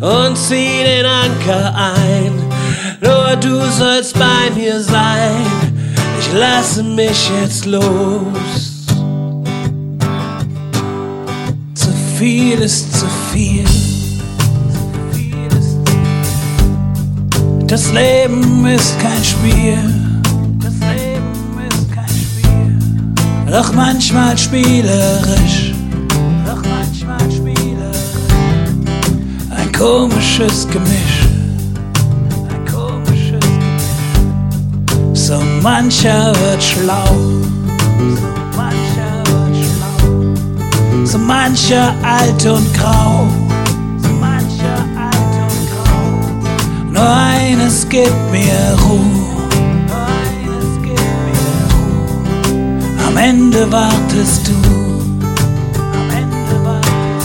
und zieh den Anker ein. Nur du sollst bei mir sein, ich lasse mich jetzt los. Zu viel ist zu viel. Das Leben ist kein Spiel. Doch manchmal spielerisch. Ein komisches Gemisch. So mancher wird schlau. So mancher alt und grau. Nur eines gibt mir Ruhe. Am Ende wartest du.